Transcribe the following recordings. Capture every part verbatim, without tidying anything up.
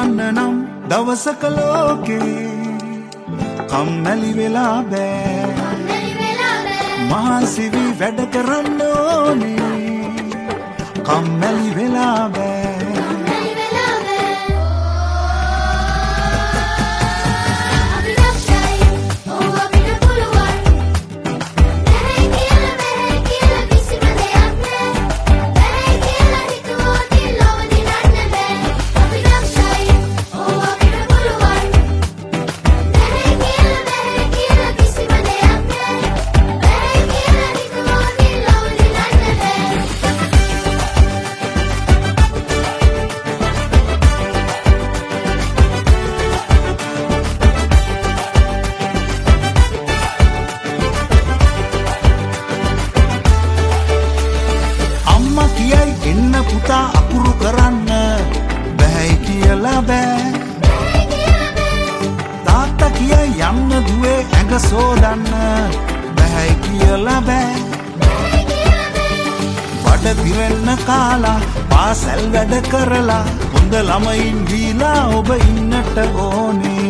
කරන්න නම් දවසක ලෝකේ කම්මැලි වෙලා බෑ මහන්සි වී වැඩ කරන්න ඕනේ කම්මැලි වෙලා බෑ එන්න පුතා අකුරු කරන්න බැහැයි කියලා බෑ තාත්තා කියයි යන්න දුවේ ඇඟ සෝදන්න බැහැයි කියලා බෑ බඩ පිරෙන්න කාලා පාසල් වැඩ කරලා හොඳ ළමයින් දීලා ඔබ ඉන්නට ඕනේ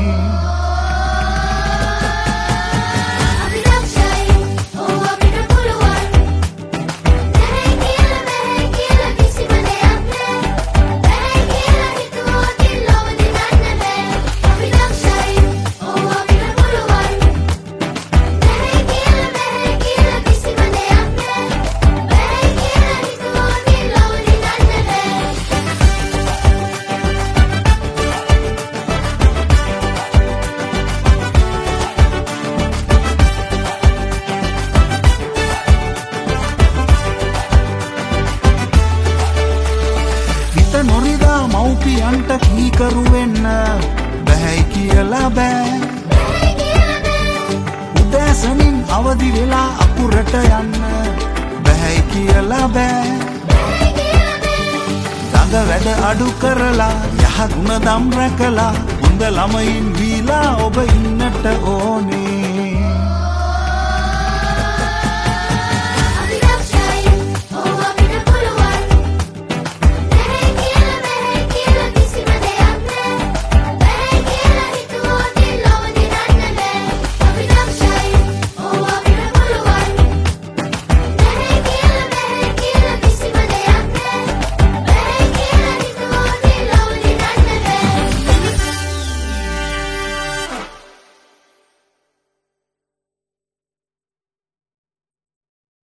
නොරිදා මව්පියන්ට කීකරු වෙන්න බැහැයි කියලා බෑ උදෑසනින් අවදි වෙලා අකුරට යන්න බැහැයි කියලා බෑ ගඟ වැඩ අඩු කරලා යහ ගුණ දම් රැකලා හොඳ ළමයින් වීලා ඔබ ඉන්නට ඕනේ